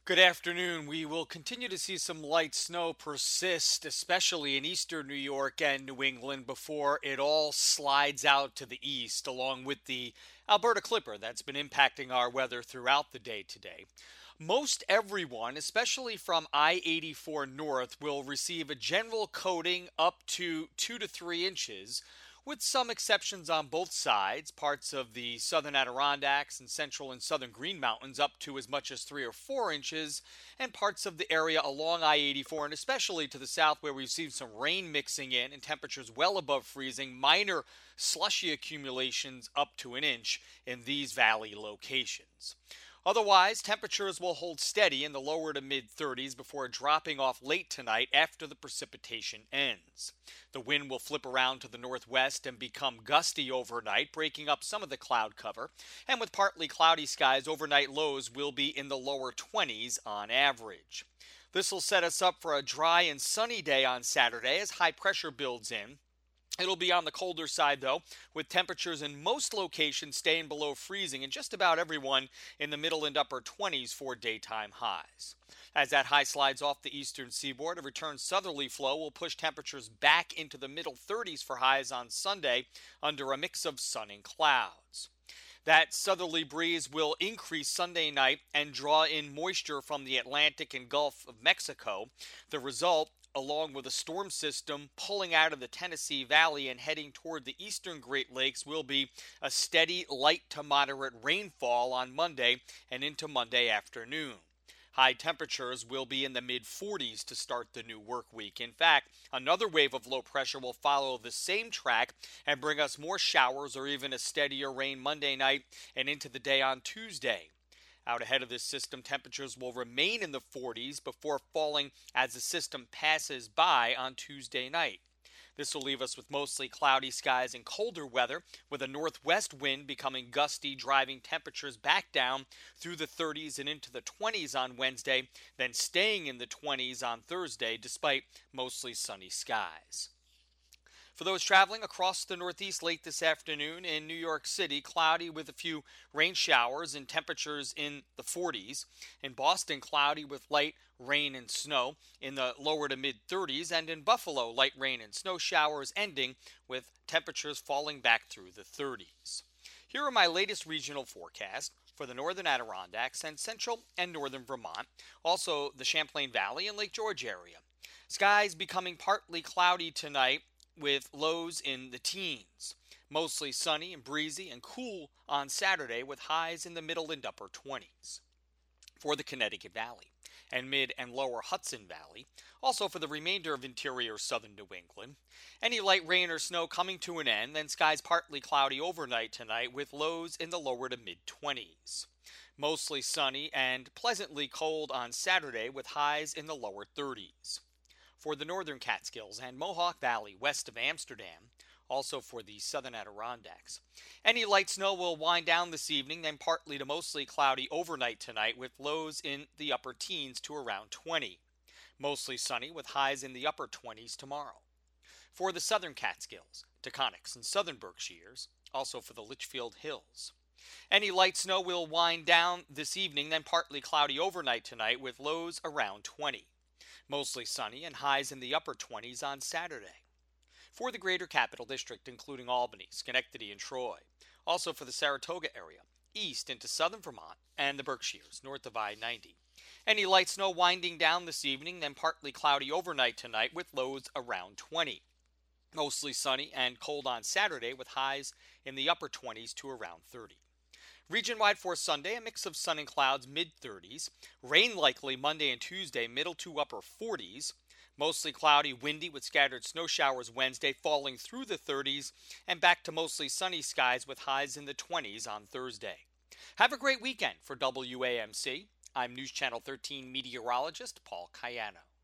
Good afternoon. We will continue to see some light snow persist, especially in eastern New York and New England, before it all slides out to the east, along with the Alberta Clipper that's been impacting our weather throughout the day today. Most everyone, especially from I 84 north, will receive a general coating up to 2 to 3 inches, with some exceptions on both sides. Parts of the southern Adirondacks and central and southern Green Mountains up to as much as 3 or 4 inches, and parts of the area along I 84 and especially to the south where we've seen some rain mixing in and temperatures well above freezing, minor slushy accumulations up to an inch in these valley locations. Otherwise, temperatures will hold steady in the lower to mid 30s before dropping off late tonight after the precipitation ends. The wind will flip around to the northwest and become gusty overnight, breaking up some of the cloud cover. And with partly cloudy skies, overnight lows will be in the lower 20s on average. This will set us up for a dry and sunny day on Saturday as high pressure builds in. It'll be on the colder side, though, with temperatures in most locations staying below freezing and just about everyone in the middle and upper 20s for daytime highs. As that high slides off the eastern seaboard, a return southerly flow will push temperatures back into the middle 30s for highs on Sunday under a mix of sun and clouds. That southerly breeze will increase Sunday night and draw in moisture from the Atlantic and Gulf of Mexico. The result, along with a storm system pulling out of the Tennessee Valley and heading toward the eastern Great Lakes, will be a steady light to moderate rainfall on Monday and into Monday afternoon. High temperatures will be in the mid 40s to start the new work week. In fact, another wave of low pressure will follow the same track and bring us more showers or even a steadier rain Monday night and into the day on Tuesday. Out ahead of this system, temperatures will remain in the 40s before falling as the system passes by on Tuesday night. This will leave us with mostly cloudy skies and colder weather, with a northwest wind becoming gusty, driving temperatures back down through the 30s and into the 20s on Wednesday, then staying in the 20s on Thursday despite mostly sunny skies. For those traveling across the Northeast late this afternoon, in New York City, cloudy with a few rain showers and temperatures in the 40s. In Boston, cloudy with light rain and snow in the lower to mid 30s. And in Buffalo, light rain and snow showers ending with temperatures falling back through the 30s. Here are my latest regional forecasts for the northern Adirondacks and central and northern Vermont, also the Champlain Valley and Lake George area. Skies becoming partly cloudy tonight with lows in the teens. Mostly sunny and breezy and cool on Saturday with highs in the middle and upper 20s. For the Connecticut Valley and mid and lower Hudson Valley, also for the remainder of interior southern New England, any light rain or snow coming to an end, then skies partly cloudy overnight tonight with lows in the lower to mid 20s. Mostly sunny and pleasantly cold on Saturday with highs in the lower 30s. For the northern Catskills and Mohawk Valley west of Amsterdam, also for the southern Adirondacks. Any light snow will wind down this evening, then partly to mostly cloudy overnight tonight with lows in the upper teens to around 20. Mostly sunny with highs in the upper 20s tomorrow. For the southern Catskills, Taconics, and southern Berkshires, also for the Litchfield Hills. Any light snow will wind down this evening, then partly cloudy overnight tonight with lows around 20. Mostly sunny and highs in the upper 20s on Saturday. For the greater capital district, including Albany, Schenectady, and Troy. Also for the Saratoga area, east into southern Vermont, and the Berkshires, north of I-90. Any light snow winding down this evening, then partly cloudy overnight tonight with lows around 20. Mostly sunny and cold on Saturday with highs in the upper 20s to around 30. Region-wide for Sunday, a mix of sun and clouds, mid-30s. Rain likely Monday and Tuesday, middle to upper 40s. Mostly cloudy, windy with scattered snow showers Wednesday, falling through the 30s. And back to mostly sunny skies with highs in the 20s on Thursday. Have a great weekend for WAMC. I'm News Channel 13 meteorologist Paul Cayano.